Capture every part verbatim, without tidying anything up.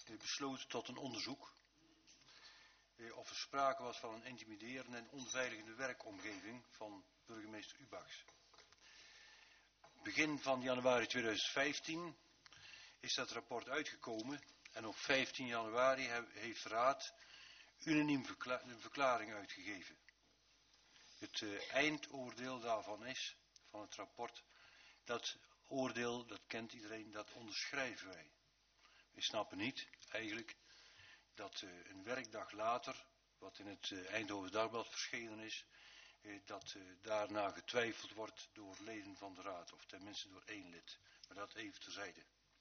uh, besloten tot een onderzoek uh, of er sprake was van een intimiderende en onveilige werkomgeving van burgemeester Ubachs. Begin van januari tweeduizend vijftien is dat rapport uitgekomen en op vijftien januari he, heeft de Raad unaniem verkla een verklaring uitgegeven. Het uh, eindoordeel daarvan is, van het rapport, dat oordeel, dat kent iedereen, dat onderschrijven wij. We snappen niet, eigenlijk, dat uh, een werkdag later, wat in het uh, Eindhoven Dagblad verschenen is, uh, dat uh, daarna getwijfeld wordt door leden van de Raad, of tenminste door één lid. Maar dat even terzijde.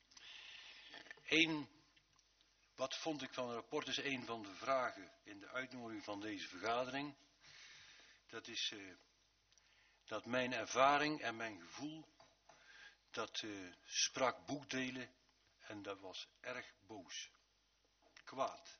Eén, wat vond ik van het rapport, is een van de vragen in de uitnodiging van deze vergadering. Dat is uh, dat mijn ervaring en mijn gevoel, dat uh, sprak boekdelen en dat was erg boos, kwaad.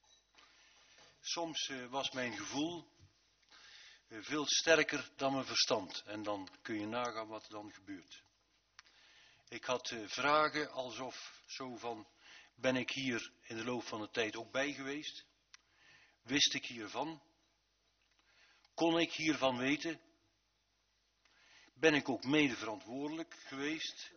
Soms uh, was mijn gevoel uh, veel sterker dan mijn verstand en dan kun je nagaan wat er dan gebeurt. Ik had uh, vragen alsof zo van, ben ik hier in de loop van de tijd ook bij geweest? Wist ik hiervan? Kon ik hiervan weten? Ben ik ook mede verantwoordelijk geweest?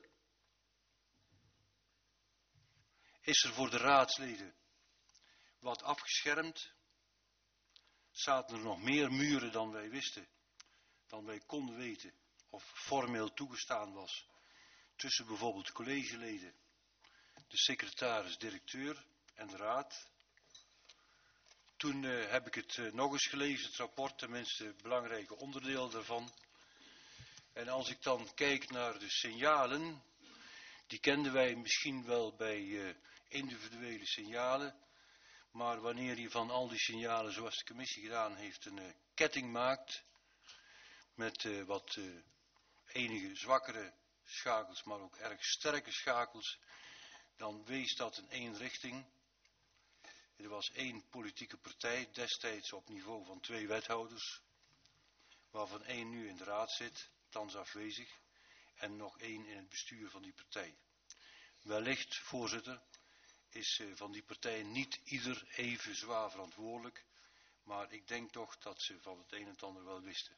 Is er voor de raadsleden wat afgeschermd? Zaten er nog meer muren dan wij wisten, dan wij konden weten, of formeel toegestaan was, tussen bijvoorbeeld collegeleden, de secretaris-directeur en de raad? Toen uh, heb ik het uh, nog eens gelezen, het rapport, tenminste het belangrijke onderdeel daarvan. En als ik dan kijk naar de signalen, die kenden wij misschien wel bij uh, individuele signalen. Maar wanneer je van al die signalen, zoals de commissie gedaan heeft, een uh, ketting maakt, met uh, wat uh, enige zwakkere schakels, maar ook erg sterke schakels, dan wees dat in één richting. Er was één politieke partij, destijds op niveau van twee wethouders, waarvan één nu in de raad zit, thans afwezig, en nog één in het bestuur van die partij. Wellicht, voorzitter, is uh, van die partij niet ieder even zwaar verantwoordelijk, maar ik denk toch dat ze van het een en het ander wel wisten.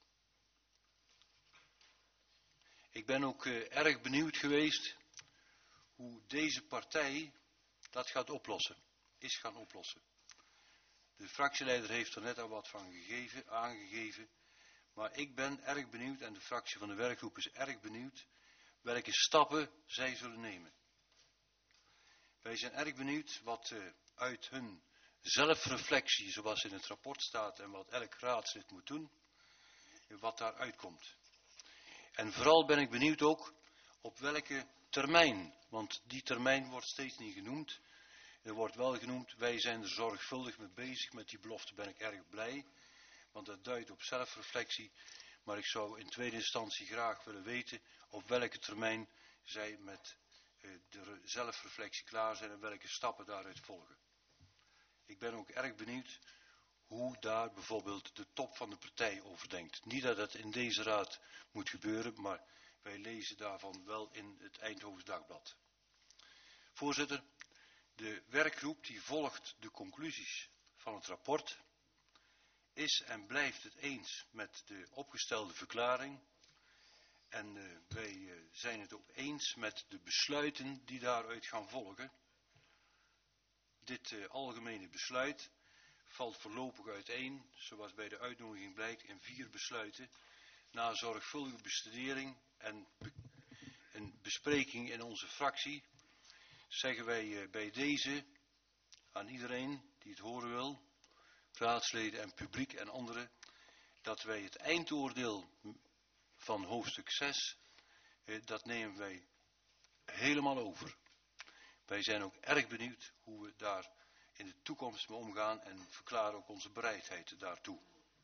Ik ben ook uh, erg benieuwd geweest hoe deze partij dat gaat oplossen, is gaan oplossen. De fractieleider heeft er net al wat van gegeven, aangegeven, maar ik ben erg benieuwd en de fractie van de werkgroep is erg benieuwd welke stappen zij zullen nemen. Wij zijn erg benieuwd wat uh, uit hun zelfreflectie, zoals in het rapport staat en wat elk raadslid moet doen, wat daar uitkomt. En vooral ben ik benieuwd ook op welke termijn, want die termijn wordt steeds niet genoemd. Er wordt wel genoemd, wij zijn er zorgvuldig mee bezig, met die belofte ben ik erg blij, want dat duidt op zelfreflectie. Maar ik zou in tweede instantie graag willen weten op welke termijn zij met uh, de zelfreflectie klaar zijn en welke stappen daaruit volgen. Ik ben ook erg benieuwd hoe daar bijvoorbeeld de top van de partij over denkt. Niet dat het in deze raad moet gebeuren, maar wij lezen daarvan wel in het Eindhovens Dagblad. Voorzitter, de werkgroep die volgt de conclusies van het rapport, is en blijft het eens met de opgestelde verklaring. En uh, wij uh, zijn het ook eens met de besluiten die daaruit gaan volgen. Dit uh, algemene besluit valt voorlopig uiteen, zoals bij de uitnodiging blijkt, in vier besluiten. Na zorgvuldige bestudering en be een bespreking in onze fractie zeggen wij uh, bij deze aan iedereen die het horen wil, raadsleden en publiek en anderen, dat wij het eindoordeel van hoofdstuk zes, eh, dat nemen wij helemaal over. Wij zijn ook erg benieuwd hoe we daar in de toekomst mee omgaan en verklaren ook onze bereidheid daartoe.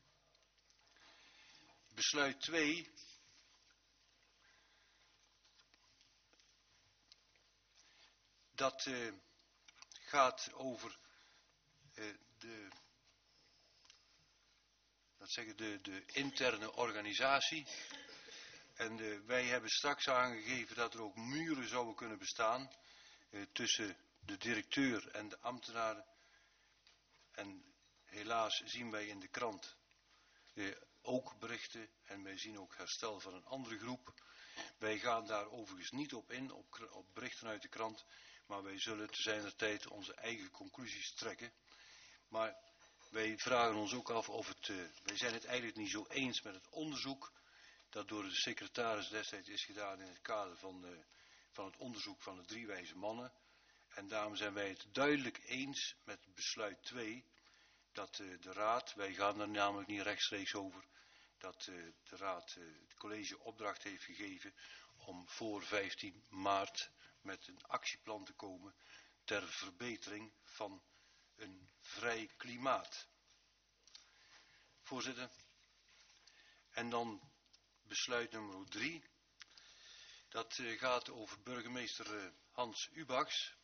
Besluit twee. Dat uh, gaat over uh, de, dat zeggen, de, de interne organisatie. En uh, wij hebben straks aangegeven dat er ook muren zouden kunnen bestaan uh, tussen de directeur en de ambtenaren. En helaas zien wij in de krant eh, ook berichten en wij zien ook herstel van een andere groep. Wij gaan daar overigens niet op in, op, op berichten uit de krant, maar wij zullen te zijner tijd onze eigen conclusies trekken. Maar wij vragen ons ook af of het, uh, wij zijn het eigenlijk niet zo eens met het onderzoek dat door de secretaris destijds is gedaan in het kader van, uh, van het onderzoek van de drie wijze mannen. En daarom zijn wij het duidelijk eens met besluit twee, dat uh, de raad, wij gaan er namelijk niet rechtstreeks over, dat uh, de raad uh, het college opdracht heeft gegeven om voor vijftien maart met een actieplan te komen ter verbetering van een vrij klimaat. Voorzitter. En dan besluit nummer drie. Dat uh, gaat over burgemeester uh, Hans Ubachs.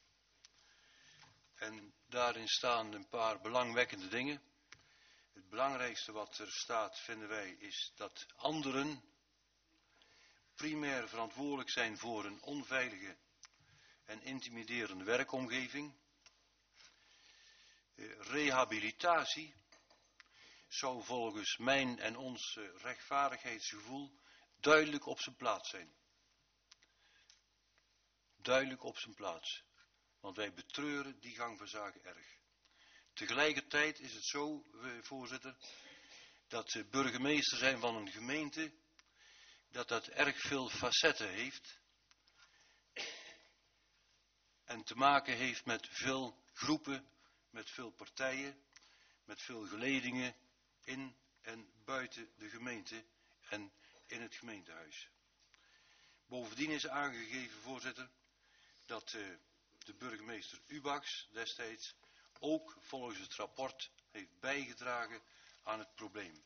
En daarin staan een paar belangwekkende dingen. Het belangrijkste wat er staat, vinden wij, is dat anderen primair verantwoordelijk zijn voor een onveilige en intimiderende werkomgeving. Uh, rehabilitatie zou volgens mijn en ons uh, rechtvaardigheidsgevoel duidelijk op zijn plaats zijn. Duidelijk op zijn plaats. Want wij betreuren die gang van zaken erg. Tegelijkertijd is het zo, uh, voorzitter, dat uh, burgemeester zijn van een gemeente, dat dat erg veel facetten heeft. En te maken heeft met veel groepen, met veel partijen, met veel geledingen in en buiten de gemeente en in het gemeentehuis. Bovendien is aangegeven, voorzitter, dat uh, de burgemeester Ubachs destijds ook volgens het rapport heeft bijgedragen aan het probleem.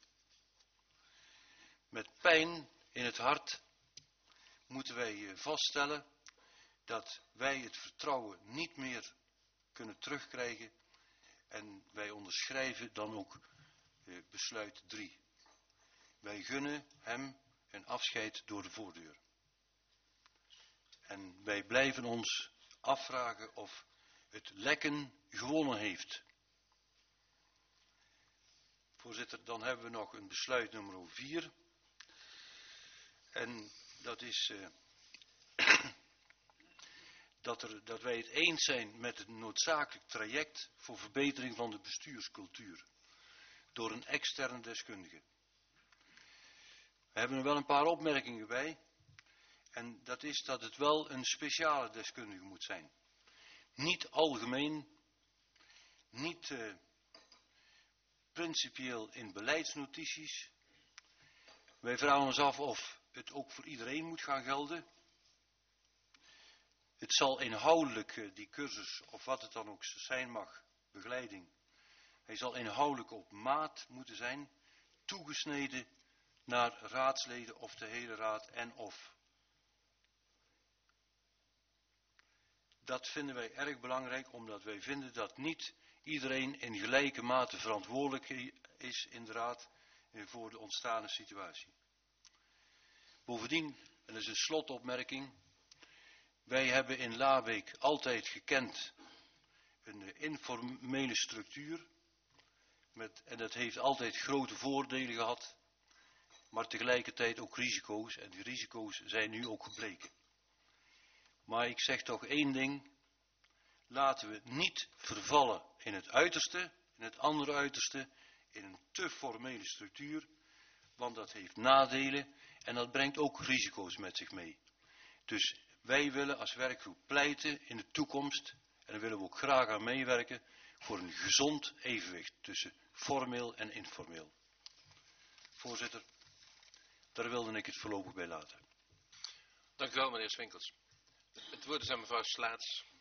Met pijn in het hart moeten wij uh, vaststellen dat wij het vertrouwen niet meer kunnen terugkrijgen en wij onderschrijven dan ook uh, besluit drie. Wij gunnen hem een afscheid door de voordeur. En wij blijven ons afvragen of het lekken gewonnen heeft. Voorzitter, dan hebben we nog een besluit nummer vier. En dat is uh, dat, er, dat wij het eens zijn met het noodzakelijk traject voor verbetering van de bestuurscultuur. Door een externe deskundige. We hebben er wel een paar opmerkingen bij. En dat is dat het wel een speciale deskundige moet zijn. Niet algemeen, niet uh, principieel in beleidsnotities. Wij vragen ons af of het ook voor iedereen moet gaan gelden. Het zal inhoudelijk, uh, die cursus, of wat het dan ook zijn mag, begeleiding. Hij zal inhoudelijk op maat moeten zijn, toegesneden naar raadsleden of de hele raad en of. Dat vinden wij erg belangrijk, omdat wij vinden dat niet iedereen in gelijke mate verantwoordelijk is in de raad voor de ontstane situatie. Bovendien, en dat is een slotopmerking, wij hebben in Labeek altijd gekend een informele structuur, met, en dat heeft altijd grote voordelen gehad, maar tegelijkertijd ook risico's, en die risico's zijn nu ook gebleken. Maar ik zeg toch één ding, laten we niet vervallen in het uiterste, in het andere uiterste, in een te formele structuur, want dat heeft nadelen en dat brengt ook risico's met zich mee. Dus wij willen als werkgroep pleiten in de toekomst, en daar willen we ook graag aan meewerken, voor een gezond evenwicht tussen formeel en informeel. Voorzitter, daar wilde ik het voorlopig bij laten. Dank u wel, meneer Swinkels. Het woord is aan mevrouw Slaats.